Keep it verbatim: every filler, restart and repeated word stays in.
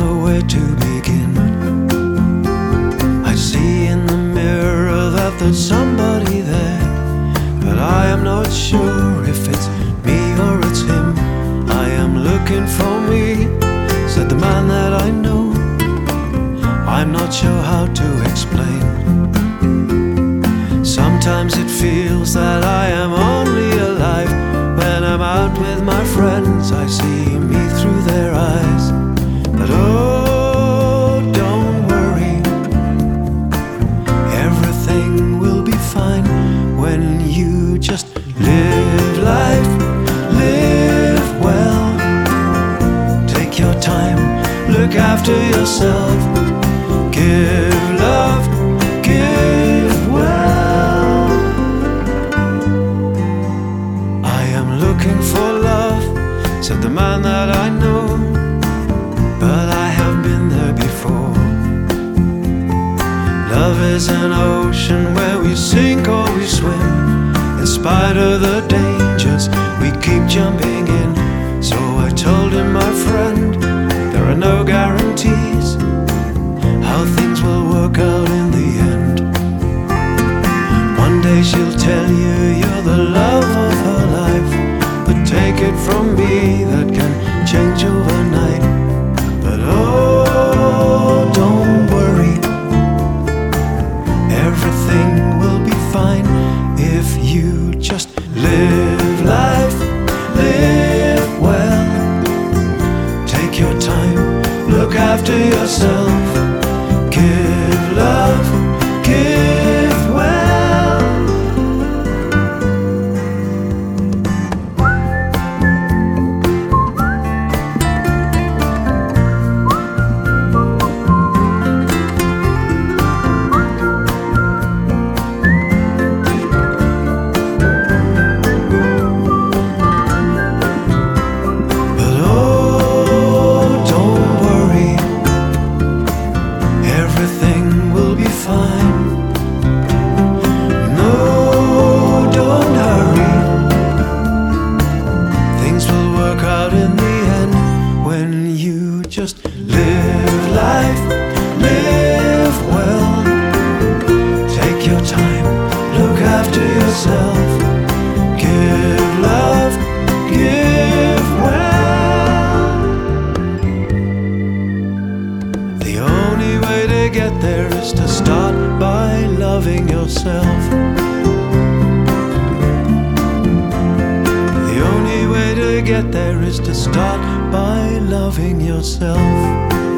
know where to begin. I see in the mirror that there's somebody there, but I am not sure if it's me or it's him. I am looking for me, said the man that I know. I'm not sure how to explain. Sometimes it feels that I am only alive when I'm out with my friends. I see me through their eyes. But oh, don't worry, everything will be fine when you just live life, live well. Take your time, look after yourself, give love, give well. I am looking for love, said the man that I know, but I have been there before. Love is an ocean where we sink or we swim. In spite of the dangers, we keep jumping in. So I told him, my friend, there are no guarantees how things will work out in the end. One day she'll tell you you're the love of her life, but take it from me, that can change overnight. But oh, don't worry, everything will be fine if you just live life, live well. Take your time, look after yourself, give love, give well. But oh, don't worry, everything will be fine. No, don't hurry, things will work out in the end when you just live life, live well. Take your time, look after yourself, give love, give well. The only way to get there is to start by loving yourself. The only way to get there is to start by loving yourself.